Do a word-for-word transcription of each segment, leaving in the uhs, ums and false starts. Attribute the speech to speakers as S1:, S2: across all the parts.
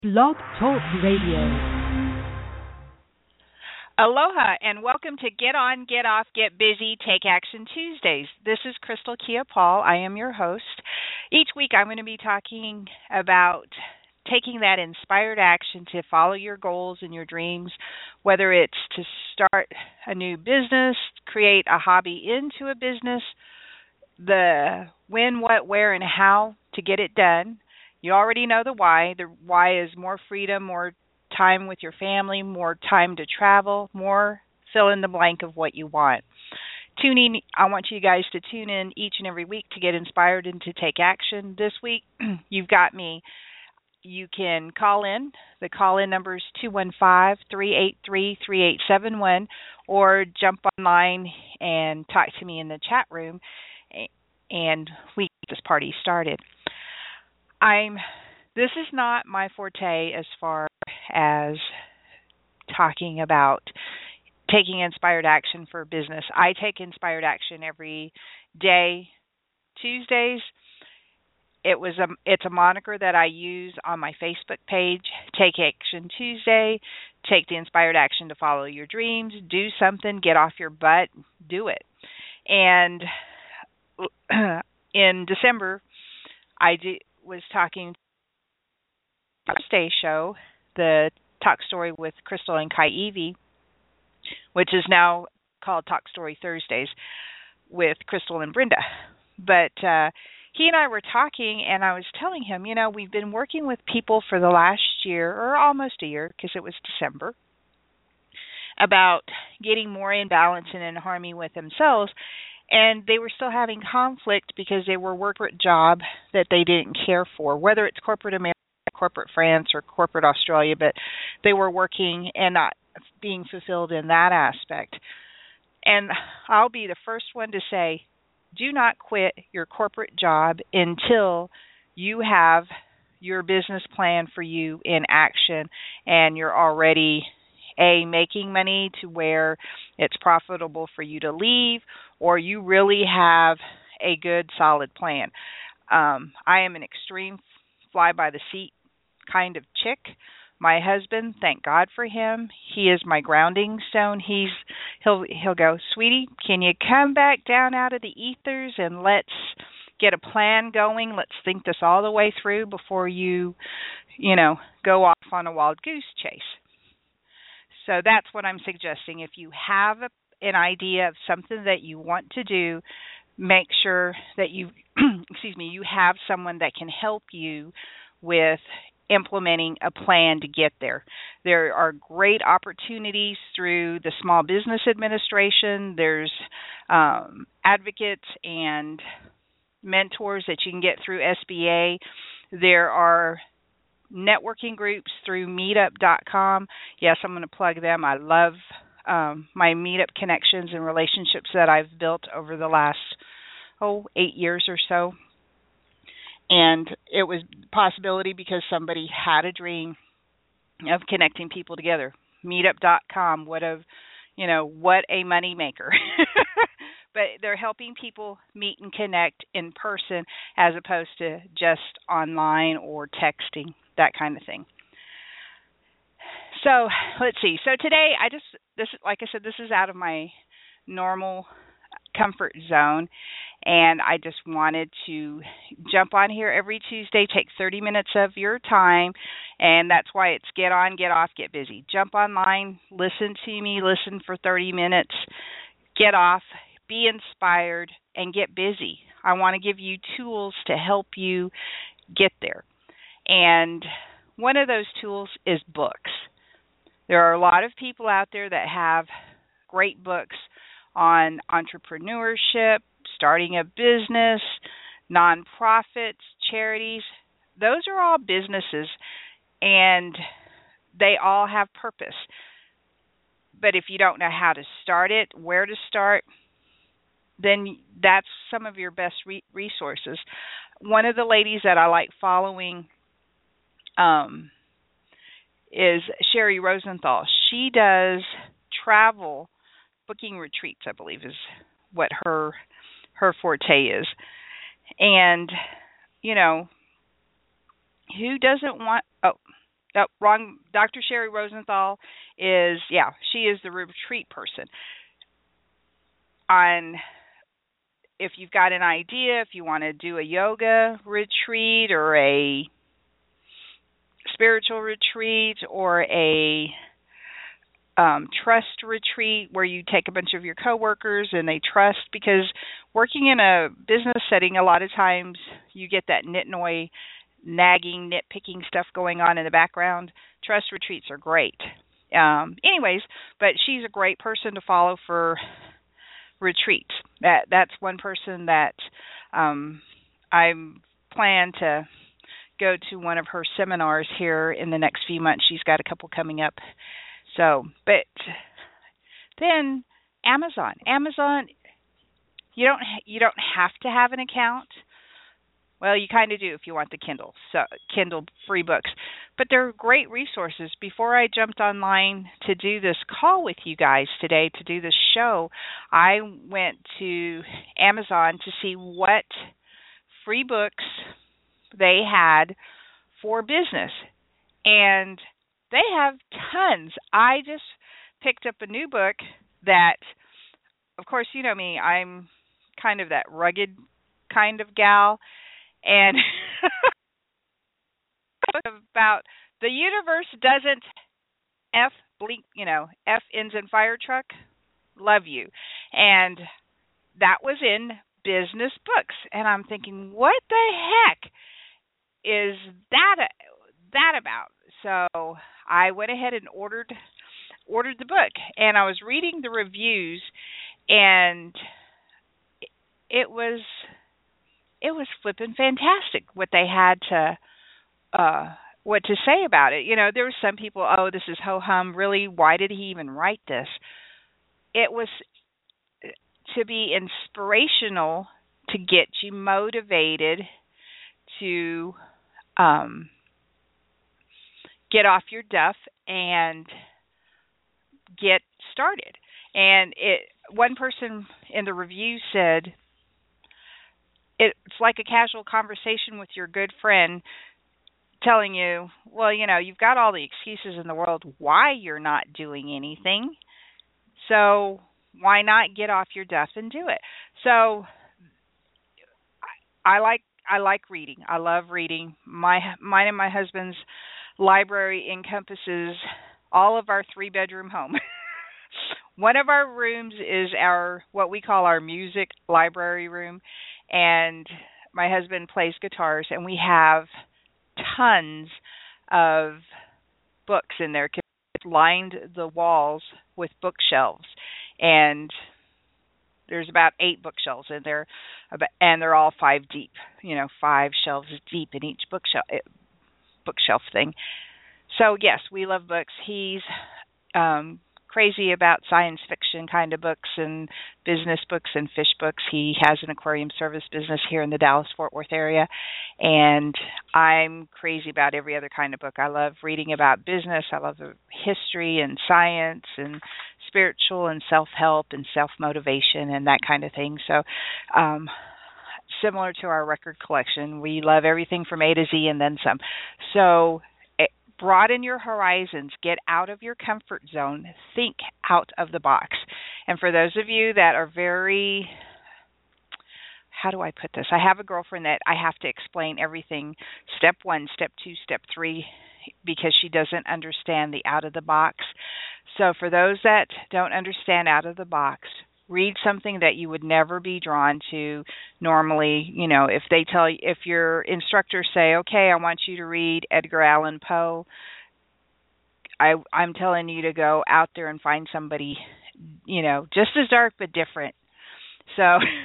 S1: Blog Talk Radio.
S2: Aloha and welcome to Get On, Get Off, Get Busy, Take Action Tuesdays. This is Crystal Kia Paul. I am your host. Each week I'm going to be talking about taking that inspired action to follow your goals and your dreams, whether it's to start a new business, create a hobby into a business, the when, what, where, and how to get it done. You already know the why. The why is more freedom, more time with your family, more time to travel, more fill in the blank of what you want. Tuning, I want you guys to tune in each and every week to get inspired and to take action. This week, you've got me. You can call in. The call-in number is two one five, three eight three, three eight seven one, or jump online and talk to me in the chat room, and we get this party started. I'm. This is not my forte as far as talking about taking inspired action for business. I take inspired action every day. Tuesdays, it was a it's a moniker that I use on my Facebook page. Take Action Tuesday. Take the inspired action to follow your dreams. Do something. Get off your butt. Do it. And in December, I did, was talking Thursday show, the Talk Story with Crystal and Kai Evie, which is now called Talk Story Thursdays with Crystal and Brenda. But uh, he and I were talking, and I was telling him, you know, we've been working with people for the last year, or almost a year, because it was December, about getting more in balance and in harmony with themselves. And they were still having conflict because they were working a job that they didn't care for, whether it's corporate America, corporate France, or corporate Australia, but they were working and not being fulfilled in that aspect. And I'll be the first one to say, do not quit your corporate job until you have your business plan for you in action and you're already A, making money to where it's profitable for you to leave, or you really have a good, solid plan. Um, I am an extreme fly-by-the-seat kind of chick. My husband, thank God for him, he is my grounding stone. He's he'll he'll go, sweetie, can you come back down out of the ethers and let's get a plan going? Let's think this all the way through before you, you know, go off on a wild goose chase. So that's what I'm suggesting. If you have a, an idea of something that you want to do, make sure that you, excuse me, you have someone that can help you with implementing a plan to get there. There are great opportunities through the Small Business Administration. There's um, advocates and mentors that you can get through S B A. There are networking groups through meetup dot com. Yes, I'm going to plug them. I love um, my meetup connections and relationships that I've built over the last, oh, eight years or so. And it was a possibility because somebody had a dream of connecting people together. meetup dot com, what a, you know, what a money maker. But they're helping people meet and connect in person as opposed to just online or texting, that kind of thing. So let's see. So today, I just, this, like I said, this is out of my normal comfort zone, and I just wanted to jump on here every Tuesday, take thirty minutes of your time, and that's why it's Get On, Get Off, Get Busy. Jump online, listen to me, listen for thirty minutes, get off, be inspired, and get busy. I want to give you tools to help you get there. And one of those tools is books. There are a lot of people out there that have great books on entrepreneurship, starting a business, nonprofits, charities. Those are all businesses, and they all have purpose. But if you don't know how to start it, where to start, then that's some of your best re- resources. One of the ladies that I like following um, is Sherry Rosenthal. She does travel booking retreats, I believe, is what her her forte is. And, you know, who doesn't want, oh, Oh, wrong. Doctor Sherry Rosenthal is, yeah, she is the retreat person. On if you've got an idea, if you want to do a yoga retreat or a spiritual retreat or a um, trust retreat where you take a bunch of your coworkers and they trust, because working in a business setting, a lot of times you get that nitnoy, nagging, nitpicking stuff going on in the background. Trust retreats are great. Um, anyways, but she's a great person to follow for retreats. That that's one person that um, I plan to go to one of her seminars here in the next few months. She's got a couple coming up. So, but then Amazon. Amazon, you don't you don't have to have an account. Well, you kind of do if you want the Kindle, so Kindle free books. But they're great resources. Before I jumped online to do this call with you guys today, to do this show, I went to Amazon to see what free books they had for business. And they have tons. I just picked up a new book that, of course, you know me, I'm kind of that rugged kind of gal. And about the universe doesn't F blink, you know, F engine fire truck, love you. And that was in business books. And I'm thinking, what the heck is that that about? So I went ahead and ordered ordered the book, and I was reading the reviews, and it was it was flipping fantastic what they had to uh what to say about it. You know, there were some people, oh, this is ho hum. Really, why did he even write this? It was to be inspirational, to get you motivated to um, get off your duff and get started. And it one person in the review said, it's like a casual conversation with your good friend telling you, well, you know, you've got all the excuses in the world why you're not doing anything. So why not get off your duff and do it? So I like I like reading. I love reading. My mine and my husband's library encompasses all of our three bedroom home. One of our rooms is our what we call our music library room, and my husband plays guitars, and we have tons of books in there. It's lined the walls with bookshelves, and there's about eight bookshelves in there, and they're all five deep. You know, five shelves deep in each bookshelf bookshelf thing. So yes, we love books. He's um, crazy about science fiction kind of books and business books and fish books. He has an aquarium service business here in the Dallas-Fort Worth area, and I'm crazy about every other kind of book. I love reading about business. I love history and science and spiritual and self-help and self-motivation and that kind of thing. So um, similar to our record collection, we love everything from A to Z and then some. So broaden your horizons, get out of your comfort zone, think out of the box. And for those of you that are very, how do I put this? I have a girlfriend that I have to explain everything, step one, step two, step three, because she doesn't understand the out of the box. So for those that don't understand out of the box, read something that you would never be drawn to normally. You know, if they tell you, if your instructors say, okay, I want you to read Edgar Allan Poe, I, I'm telling you to go out there and find somebody, you know, just as dark but different. So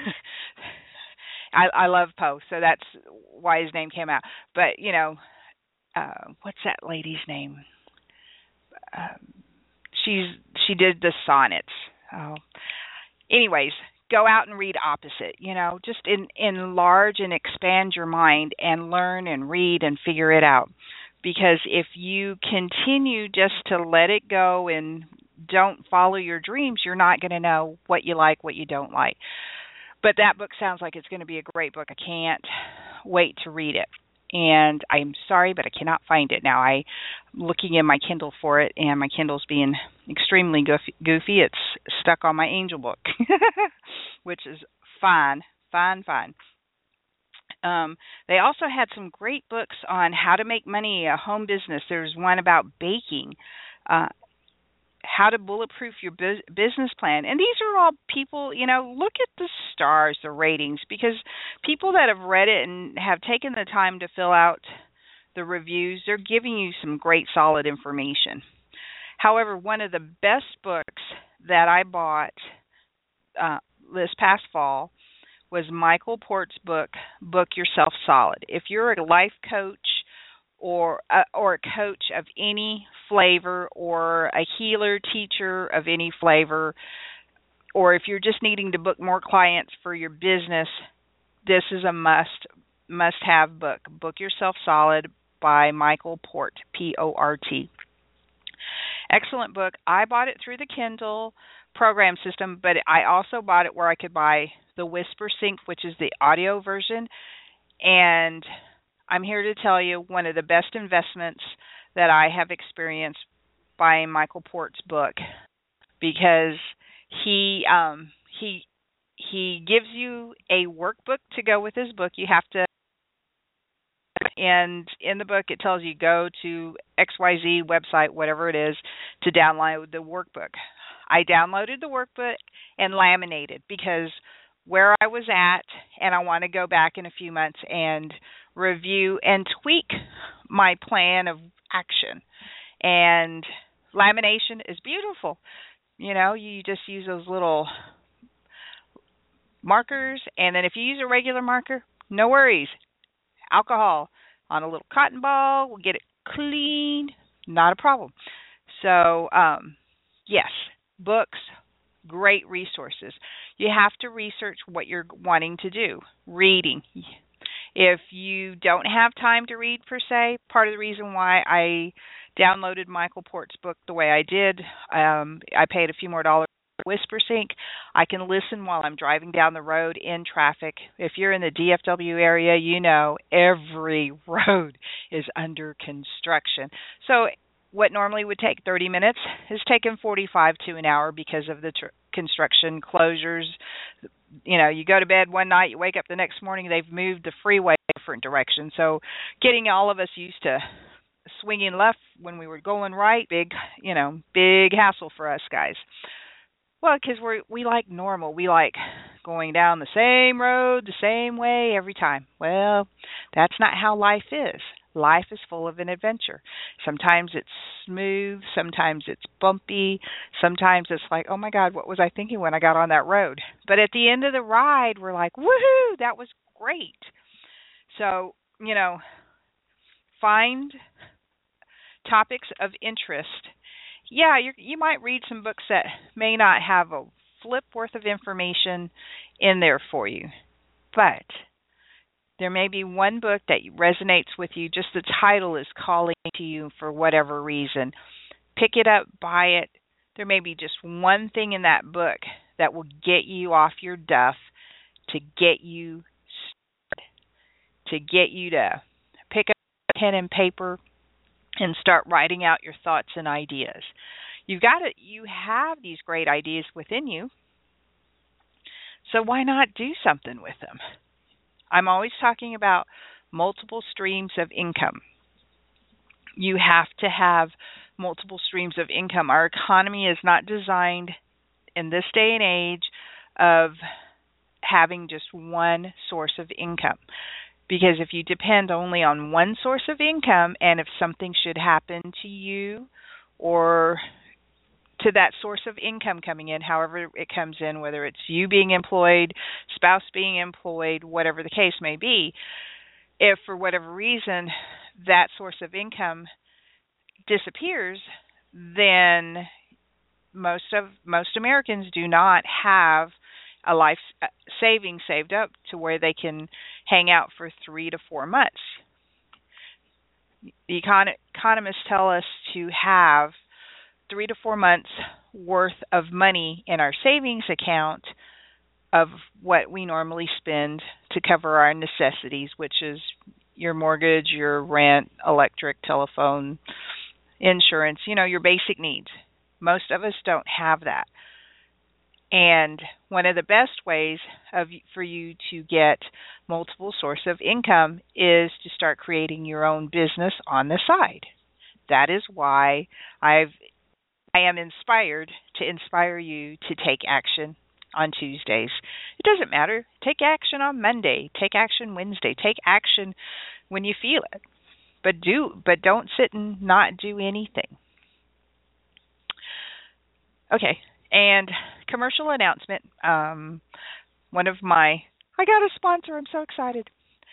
S2: I, I love Poe, so that's why his name came out. But, you know, uh, what's that lady's name? Um, she's she did the sonnets. Oh. Anyways, go out and read opposite, you know, just in, enlarge and expand your mind and learn and read and figure it out. Because if you continue just to let it go and don't follow your dreams, you're not going to know what you like, what you don't like. But that book sounds like it's going to be a great book. I can't wait to read it. and I'm sorry, but I cannot find it now. I'm looking in my Kindle for it, and my Kindle's being extremely goofy. goofy. It's stuck on my Angel book, which is fine, fine, fine. Um, they also had some great books on how to make money, a home business. There's one about baking, uh, how to bulletproof your bu- business plan. And these are all people, you know, look at the stars, the ratings, because people that have read it and have taken the time to fill out the reviews, they're giving you some great solid information. However, one of the best books that I bought uh, this past fall was Michael Port's book, Book Yourself Solid. If you're a life coach or a, or a coach of any flavor, or a healer teacher of any flavor, or if you're just needing to book more clients for your business, this is a must must have book. Book Yourself Solid by Michael Port, P O R T. Excellent book. I bought it through the Kindle program system, but I also bought it where I could buy the WhisperSync, which is the audio version. And I'm here to tell you one of the best investments that I have experienced buying Michael Port's book, because he um, he he gives you a workbook to go with his book. You have to, and in the book it tells you go to X Y Z website, whatever it is, to download the workbook. I downloaded the workbook and laminated, because where I was at, and I want to go back in a few months and review and tweak my plan of action. And lamination is beautiful. You know, you just use those little markers, and then if you use a regular marker, no worries. Alcohol on a little cotton ball will get it clean, not a problem. So, um, yes, books, great resources. You have to research what you're wanting to do. Reading. If you don't have time to read per se, part of the reason why I downloaded Michael Port's book the way I did, um, I paid a few more dollars for WhisperSync. I can listen while I'm driving down the road in traffic. If you're in the D F W area, you know every road is under construction. So what normally would take thirty minutes is taking forty-five to an hour because of the tr- construction closures. You know, you go to bed one night, you wake up the next morning, they've moved the freeway a different direction. So getting all of us used to swinging left when we were going right, big, you know, big hassle for us guys. Well, because we we like normal. We like going down the same road the same way every time. Well, that's not how life is. Life is full of an adventure. Sometimes it's smooth. Sometimes it's bumpy. Sometimes it's like, oh, my God, what was I thinking when I got on that road? But at the end of the ride, we're like, woohoo, that was great. So, you know, find topics of interest. Yeah, you you might read some books that may not have a flip worth of information in there for you, but there may be one book that resonates with you. Just the title is calling to you for whatever reason. Pick it up, buy it. There may be just one thing in that book that will get you off your duff, to get you started, to get you to pick up a pen and paper and start writing out your thoughts and ideas. You've got to, you have these great ideas within you, so why not do something with them? I'm always talking about multiple streams of income. You have to have multiple streams of income. Our economy is not designed in this day and age of having just one source of income. Because if you depend only on one source of income, and if something should happen to you or to that source of income coming in, however it comes in, whether it's you being employed, spouse being employed, whatever the case may be, if for whatever reason that source of income disappears, then most of most Americans do not have a life savings saved up to where they can hang out for three to four months. The econ- economists tell us to have three to four months worth of money in our savings account of what we normally spend to cover our necessities, which is your mortgage, your rent, electric, telephone, insurance, you know, your basic needs. Most of us don't have that. And one of the best ways of for you to get multiple source of income is to start creating your own business on the side. That is why I've I am inspired to inspire you to take action on Tuesdays. It doesn't matter. Take action on Monday, take action Wednesday, take action when you feel it. But do but don't sit and not do anything. Okay. And commercial announcement. Um, one of my, I got a sponsor. I'm so excited.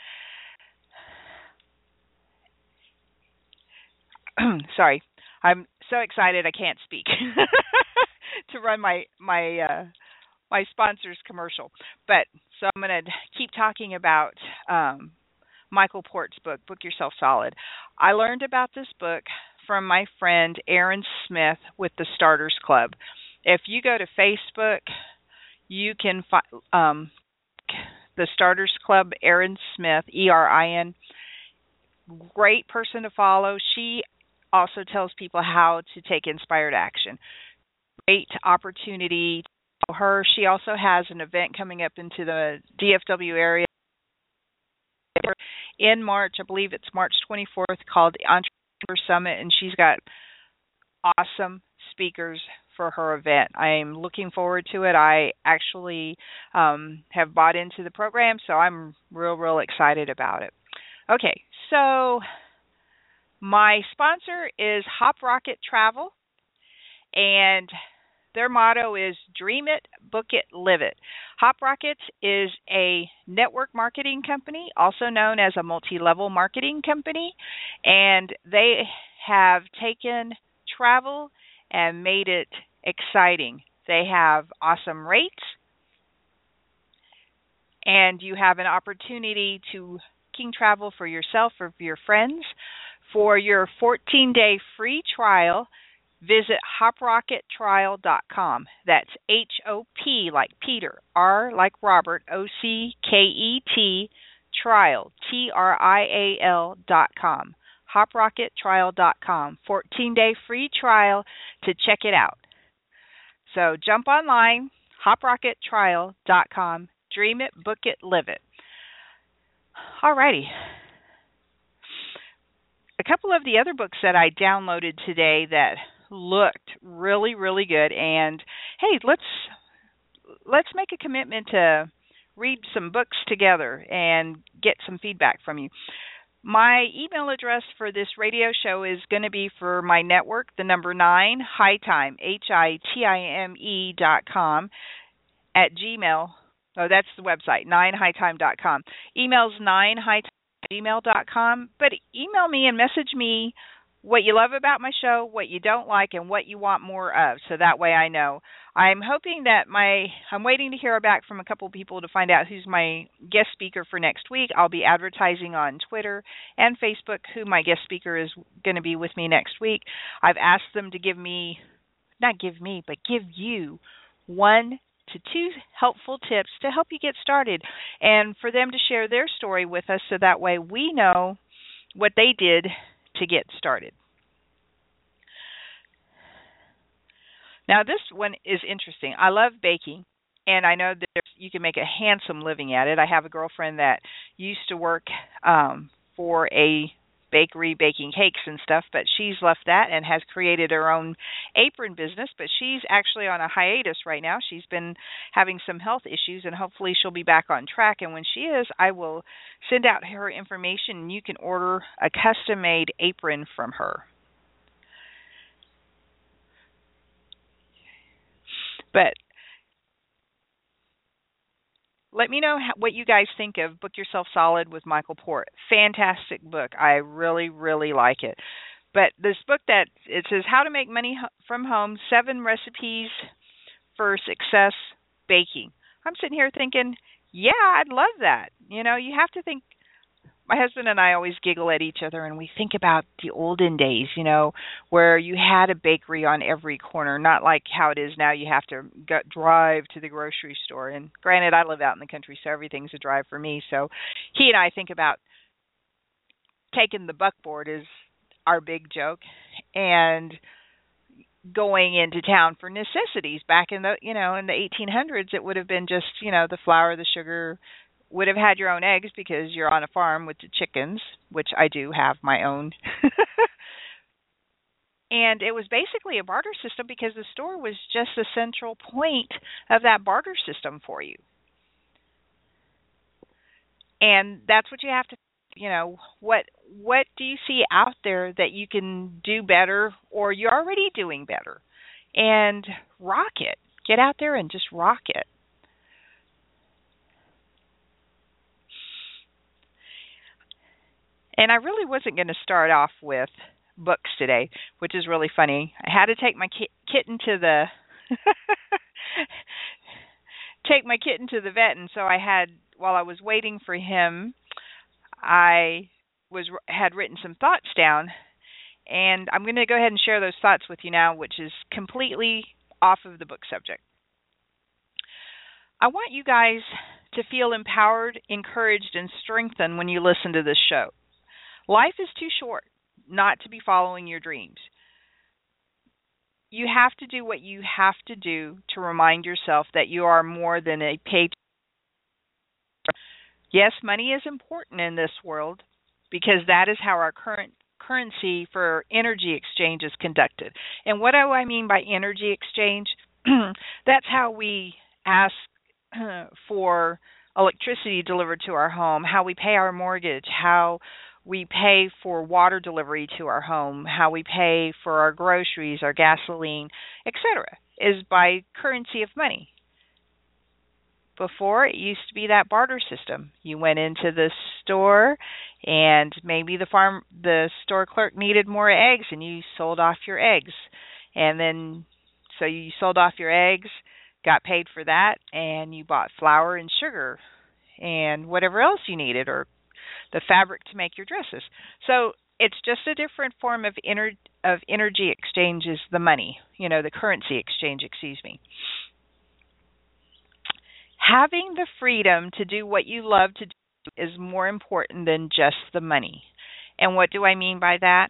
S2: Sorry, I'm so excited I can't speak to run my my uh, my sponsor's commercial. But so I'm going to keep talking about um, Michael Port's book, Book Yourself Solid. I learned about this book from my friend Aaron Smith with the Starters Club. If you go to Facebook, you can find um, the Starters Club, Erin Smith, E R I N. Great person to follow. She also tells people how to take inspired action. Great opportunity to follow her. She also has an event coming up into the D F W area in March. I believe it's March twenty-fourth, called the Entrepreneur Summit, and she's got awesome speakers for her event. I'm looking forward to it. I actually um, have bought into the program, so I'm real, real excited about it. Okay, so my sponsor is Hop Rocket Travel, and their motto is Dream It, Book It, Live It. Hop Rocket is a network marketing company, also known as a multi-level marketing company, and they have taken travel and made it exciting. They have awesome rates, and you have an opportunity to booking travel for yourself or for your friends. For your fourteen-day free trial, visit hop rocket trial dot com. That's H O P like Peter, R like Robert, O C K E T, trial, T R I A L dot com. hop rocket trial dot com. fourteen-day free trial to check it out. So jump online, hop rocket trial dot com. Dream it, book it, live it. Alrighty. A couple of the other books that I downloaded today that looked really, really good, and hey, let's let's make a commitment to read some books together and get some feedback from you. My email address for this radio show is going to be for my network, the number nine, Hitime, H I T I M E dot com, at Gmail. Oh, that's the website, nine hitime dot com. Email's nine hitime at gmail dot com, but email me and message me what you love about my show, what you don't like, and what you want more of, so that way I know. I'm hoping that my, I'm waiting to hear back from a couple people to find out who's my guest speaker for next week. I'll be advertising on Twitter and Facebook who my guest speaker is going to be with me next week. I've asked them to give me, not give me, but give you one to two helpful tips to help you get started, and for them to share their story with us so that way we know what they did to get started. Now, this one is interesting. I love baking, and I know that you can make a handsome living at it. I have a girlfriend that used to work um, for a bakery baking cakes and stuff, but she's left that and has created her own apron business, but she's actually on a hiatus right now. She's been having some health issues, and hopefully she'll be back on track, and when she is, I will send out her information, and you can order a custom-made apron from her. But let me know how, what you guys think of Book Yourself Solid with Michael Port. Fantastic book. I really, really like it. But this book that it says How to Make Money from Home, Seven Recipes for Success Baking. I'm sitting here thinking, yeah, I'd love that. You know, you have to think. My husband and I always giggle at each other, and we think about the olden days, you know, where you had a bakery on every corner, not like how it is now. You have to go, drive to the grocery store. And granted, I live out in the country, so everything's a drive for me. So he and I think about taking the buckboard is our big joke, and going into town for necessities. Back in the, you know, in the eighteen hundreds, it would have been just, you know, the flour, the sugar. Would have had your own eggs because you're on a farm with the chickens, which I do have my own. And it was basically a barter system because the store was just the central point of that barter system for you. And that's what you have to, you know, what what do you see out there that you can do better, or you're already doing better? And rock it. Get out there and just rock it. And I really wasn't going to start off with books today, which is really funny. I had to take my ki- kitten to the take my kitten to the vet, and so I had, while I was waiting for him, I was had written some thoughts down, and I'm going to go ahead and share those thoughts with you now, which is completely off of the book subject. I want you guys to feel empowered, encouraged, and strengthened when you listen to this show. Life is too short not to be following your dreams. You have to do what you have to do to remind yourself that you are more than a paycheck. Yes, money is important in this world because that is how our current currency for energy exchange is conducted. And what do I mean by energy exchange? That's how we ask for electricity delivered to our home, how we pay our mortgage, how we pay for water delivery to our home, how we pay for our groceries, our gasoline, et cetera, is by currency of money. Before, it used to be that barter system. You went into the store, and maybe the farm, the store clerk needed more eggs, and you sold off your eggs. And then, so you sold off your eggs, got paid for that, and you bought flour and sugar and whatever else you needed, or the fabric to make your dresses. So it's just a different form of ener- of energy exchange is the money, you know, the currency exchange, excuse me. Having the freedom to do what you love to do is more important than just the money. And what do I mean by that?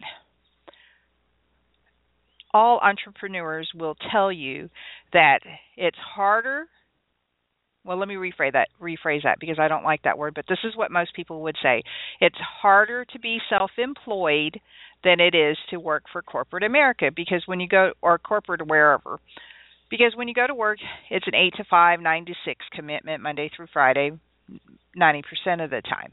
S2: All entrepreneurs will tell you that it's harder. Well, let me rephrase that, rephrase that because I don't like that word, but this is what most people would say. It's harder to be self-employed than it is to work for corporate America because when you go, or corporate wherever, because when you go to work, it's an eight to five, nine to six commitment, Monday through Friday, ninety percent of the time.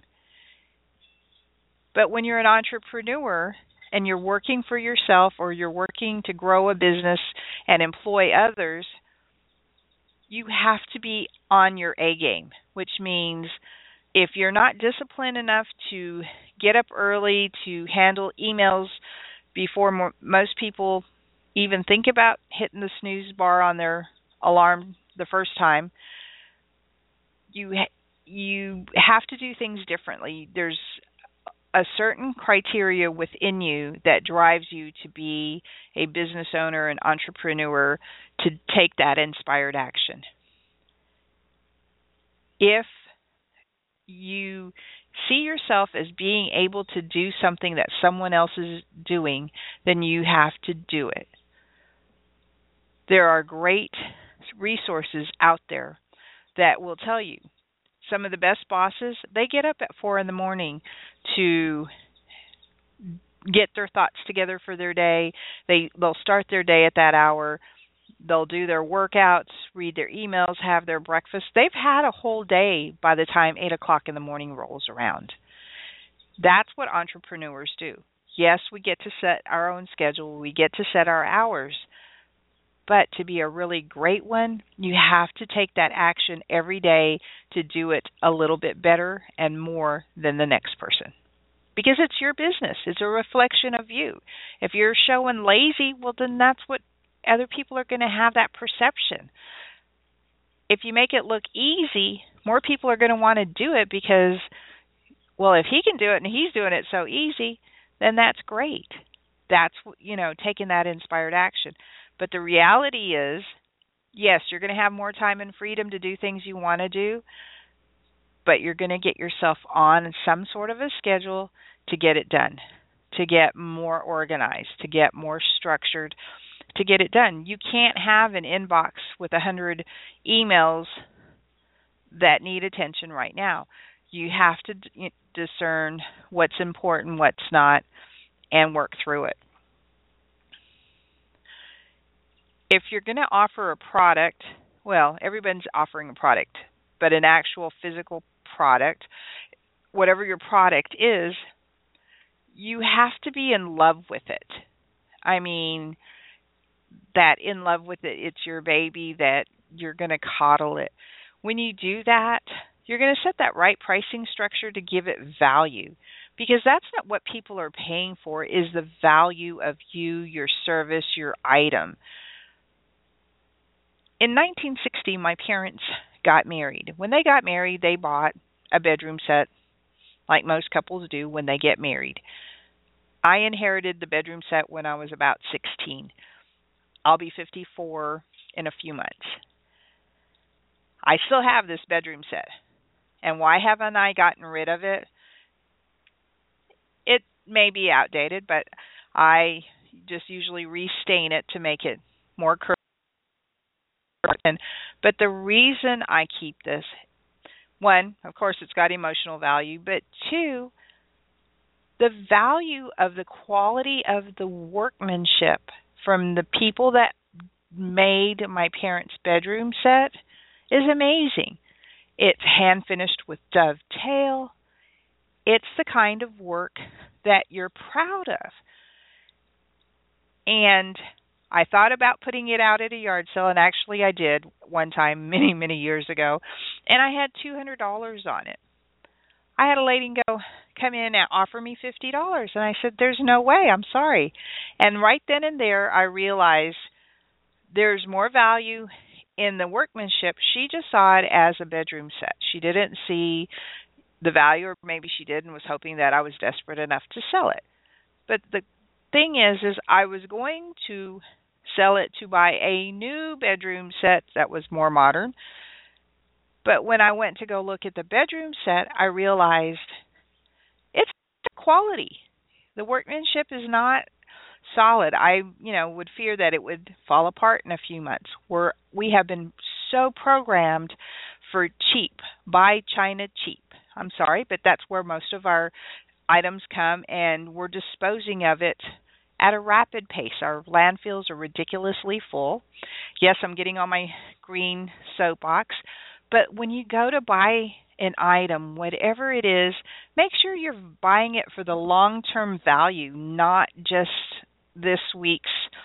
S2: But when you're an entrepreneur and you're working for yourself or you're working to grow a business and employ others, you have to be on your A game, which means if you're not disciplined enough to get up early to handle emails before more, most people even think about hitting the snooze bar on their alarm the first time, you ha- you have to do things differently. There's a certain criteria within you that drives you to be a business owner, an entrepreneur, to take that inspired action. If you see yourself as being able to do something that someone else is doing, then you have to do it. There are great resources out there that will tell you. Some of the best bosses, they get up at four in the morning to get their thoughts together for their day. They, they'll start their day at that hour. They'll do their workouts, read their emails, have their breakfast. They've had a whole day by the time eight o'clock in the morning rolls around. That's what entrepreneurs do. Yes, we get to set our own schedule. We get to set our hours. But to be a really great one, you have to take that action every day to do it a little bit better and more than the next person. Because it's your business. It's a reflection of you. If you're showing lazy, well, then that's what other people are going to have, that perception. If you make it look easy, more people are going to want to do it because, well, if he can do it and he's doing it so easy, then that's great. That's, you know, taking that inspired action. But the reality is, yes, you're going to have more time and freedom to do things you want to do, but you're going to get yourself on some sort of a schedule to get it done, to get more organized, to get more structured, to get it done. You can't have an inbox with a hundred emails that need attention right now. You have to d- discern what's important, what's not, and work through it. If you're going to offer a product, well, everyone's offering a product, but an actual physical product, whatever your product is, you have to be in love with it. I mean, that in love with it, it's your baby, that you're going to coddle it. When you do that, you're going to set that right pricing structure to give it value, because that's not what people are paying for, is the value of you, your service, your item. In nineteen sixty, my parents got married. When they got married, they bought a bedroom set like most couples do when they get married. I inherited the bedroom set when I was about sixteen. I'll be fifty-four in a few months. I still have this bedroom set. And why haven't I gotten rid of it? It may be outdated, but I just usually restain it to make it more current. But the reason I keep this, one, of course, it's got emotional value, but two, the value of the quality of the workmanship from the people that made my parents' bedroom set is amazing. It's hand finished with dovetail. It's the kind of work that you're proud of. And I thought about putting it out at a yard sale, and actually I did one time many, many years ago, and I had two hundred dollars on it. I had a lady go come in and offer me fifty dollars, and I said, there's no way, I'm sorry. And right then and there, I realized there's more value in the workmanship. She just saw it as a bedroom set. She didn't see the value, or maybe she did and was hoping that I was desperate enough to sell it. But the thing is, is I was going to sell it to buy a new bedroom set that was more modern. But when I went to go look at the bedroom set, I realized it's quality. The workmanship is not solid. I, you know, would fear that it would fall apart in a few months. We're, we have been so programmed for cheap, buy China cheap. I'm sorry, but that's where most of our items come, and we're disposing of it at a rapid pace. Our landfills are ridiculously full. Yes, I'm getting on my green soapbox, but when you go to buy an item, whatever it is, make sure you're buying it for the long-term value, not just this week's,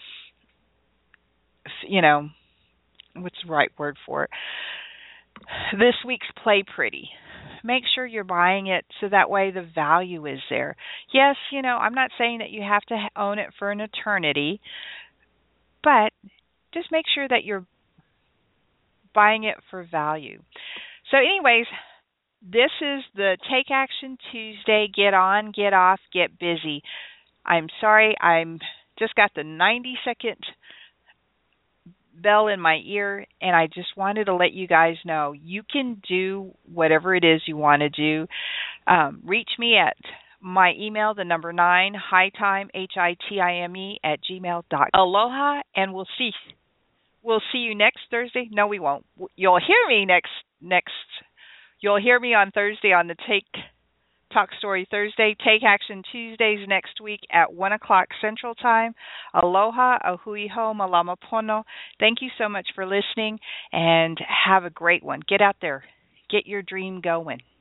S2: you know, what's the right word for it? This week's play pretty. Make sure you're buying it so that way the value is there. Yes, you know, I'm not saying that you have to own it for an eternity, but just make sure that you're buying it for value. So anyways, this is the Take Action Tuesday. Get on, get off, get busy. I'm sorry, I'm just got the ninety second bell in my ear, and I just wanted to let you guys know you can do whatever it is you want to do. Um, reach me at my email, the number nine, hitime, H I T I M E, at gmail dot com. Aloha, and we'll see. We'll see you next Thursday. No, we won't. You'll hear me next, next, you'll hear me on Thursday on the Take Talk Story Thursday, Take Action Tuesdays next week at one o'clock Central Time. Aloha, ahui ho, malama pono. Thank you so much for listening, and have a great one. Get out there. Get your dream going.